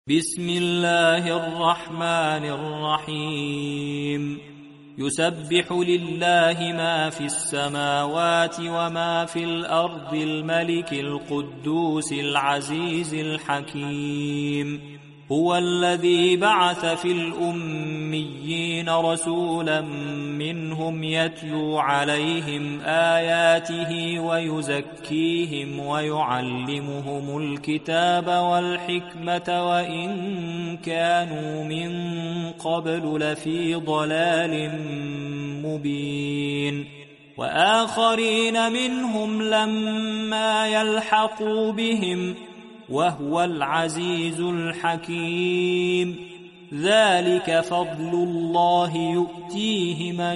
بسم الله الرحمن الرحيم يسبح لله ما في السماوات وما في الأرض الملك القدوس العزيز الحكيم هو الذي بعث في الأميين رسولا منهم يتلو عليهم آياته ويزكيهم ويعلمهم الكتاب والحكمة وإن كانوا من قبل لفي ضلال مبين وآخرين منهم لما يلحقوا بهم وهو العزيز الحكيم ذلك فضل الله يؤتيه من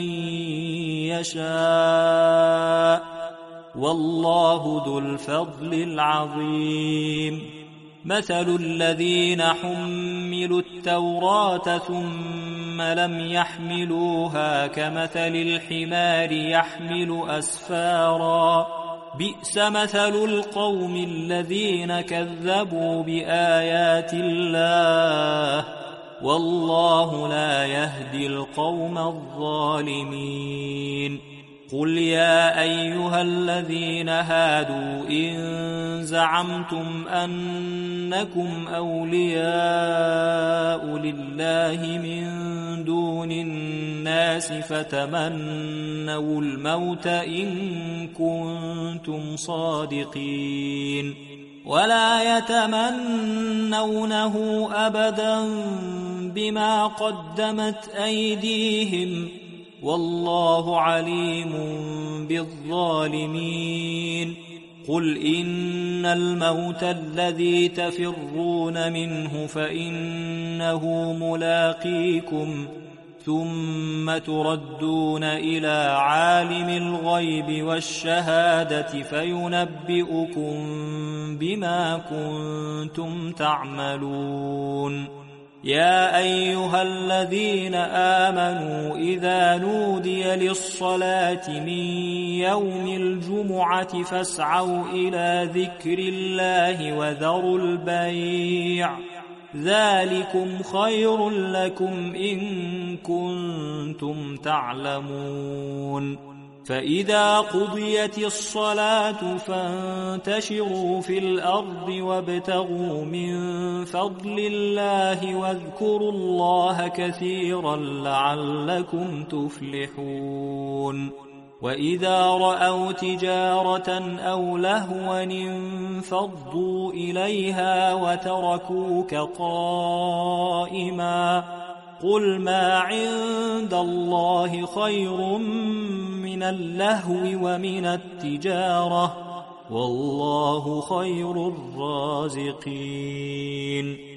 يشاء والله ذو الفضل العظيم مثل الذين حملوا التوراة ثم لم يحملوها كمثل الحمار يحمل أسفارا بئس مثل القوم الذين كذبوا بآيات الله والله لا يهدي القوم الظالمين قل يا أيها الذين هادوا إن زعمتم أنكم أولياء لله من دون الناس فتمنوا الموت إن كنتم صادقين ولا يتمنونه أبدا بما قدمت أيديهم والله عليم بالظالمين قل إن الموت الذي تفرون منه فإنه ملاقيكم ثم تردون إلى عالم الغيب والشهادة فينبئكم بما كنتم تعملون يا أيها الذين آمنوا إذا نودي للصلاة من يوم الجمعة فاسعوا إلى ذكر الله وذروا البيع ذلكم خير لكم إن كنتم تعلمون فإذا قضيت الصلاة فانتشروا في الأرض وابتغوا من فضل الله واذكروا الله كثيرا لعلكم تفلحون وإذا رأوا تجارة أو لهوا انفضوا إليها وتركوك قائما قل ما عند الله خير من اللهو ومن التجارة والله خير الرازقين